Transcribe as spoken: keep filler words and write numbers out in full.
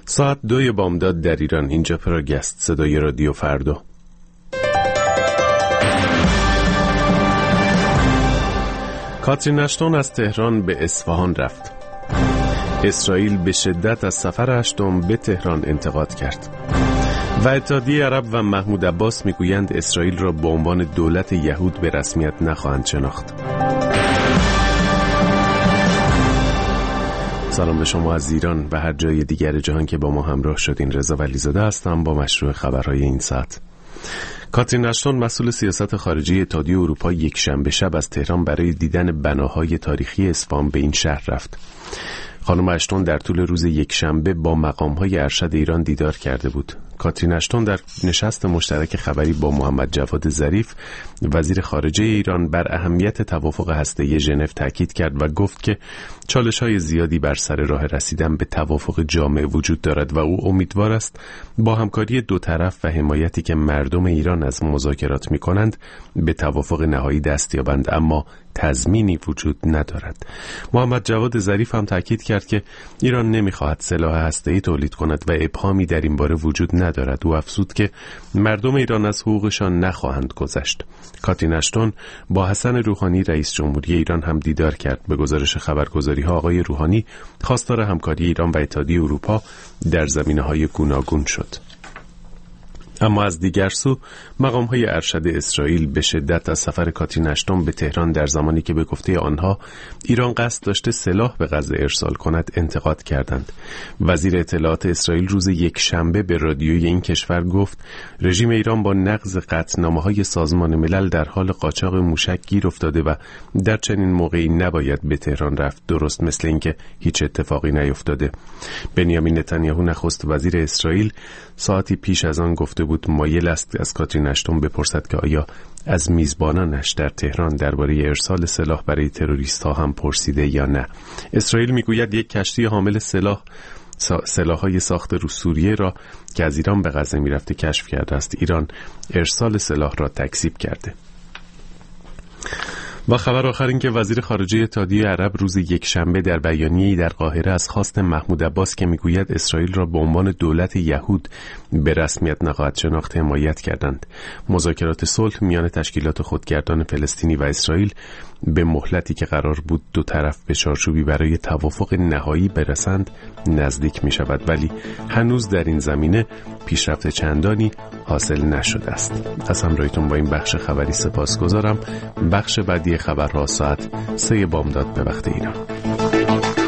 ساعت دوی بامداد در ایران. اینجا پراگست، صدای رادیو فردا. کاترین اشتون از تهران به اصفهان رفت. اسرائیل به شدت از سفر اشتون به تهران انتقاد کرد و اتحادیه عرب و محمود عباس میگویند اسرائیل را به عنوان دولت یهود به رسمیت نخواهند شناخت. سلام به شما از ایران و هر جای دیگر جهان که با ما همراه شدین. رضا ولیزاده هستم با مشروع خبرهای این ساعت. کاترین اشتون مسئول سیاست خارجی اتحادیه اروپا یک شنبه شب از تهران برای دیدن بناهای تاریخی اصفهان به این شهر رفت. خانم اشتون در طول روز یک شنبه با مقام‌های ارشد ایران دیدار کرده بود. کاترین اشتون در نشست مشترک خبری با محمد جواد ظریف وزیر خارجه ایران بر اهمیت توافق هسته‌ای ژنو تاکید کرد و گفت که چالش‌های زیادی بر سر راه رسیدن به توافق جامع وجود دارد و او امیدوار است با همکاری دو طرف و حمایتی که مردم ایران از مذاکرات می‌کنند به توافق نهایی دست یابند، اما تضمینی وجود ندارد. محمد جواد ظریف هم تاکید کرد که ایران نمی‌خواهد سلاح هسته‌ای تولید کند و ابهامی در این باره وجود ندارد. او افزود که مردم ایران از حقوقشان نخواهند گذشت. کاترین اشتون با حسن روحانی رئیس جمهوری ایران هم دیدار کرد. به گزارش خبرگزاری‌ها آقای روحانی خواستار همکاری ایران و اتحادیه اروپا در زمینه‌های گوناگون شد. اما از دیگر سو مقام‌های ارشد اسرائیل به شدت از سفر کاترین اشتون به تهران در زمانی که به گفته آنها ایران قصد داشته سلاح به غزه ارسال کند انتقاد کردند. وزیر اطلاعات اسرائیل روز یک شنبه به رادیوی این کشور گفت رژیم ایران با نقض قطعنامه‌های سازمان ملل در حال قاچاق موشک گیر افتاده و در چنین موقعی نباید به تهران رفت، درست مثل اینکه هیچ اتفاقی نیفتاده. بنیامین نتانیاهو نخست وزیر اسرائیل ساعتی پیش از آن گفته بود مایل است از کاترین اشتون بپرسد که آیا از میزبانانش در تهران درباره ارسال سلاح برای تروریست‌ها هم پرسیده یا نه. اسرائیل میگوید یک کشتی حامل سلاح سلاح‌های ساخت رو سوریه را که از ایران به غزه میرفته کشف کرده است. ایران ارسال سلاح را تکذیب کرده. و خبر آخر این که وزیر خارجه اتحادیه عرب روز یک شنبه در بیانیه‌ای در قاهره از خواست محمود عباس که میگوید اسرائیل را به عنوان دولت یهود به رسمیت نخواهد شناخت حمایت کردند. مذاکرات صلح میان تشکیلات خودگردان فلسطینی و اسرائیل به مهلتی که قرار بود دو طرف به چارچوبی برای توافق نهایی برسند نزدیک می شود، ولی هنوز در این زمینه پیشرفت چندانی حاصل نشده است. از همراهیتون با این بخش خبری سپاسگزارم. بخش بعدی خبرها ساعت سه بامداد به وقت ایران.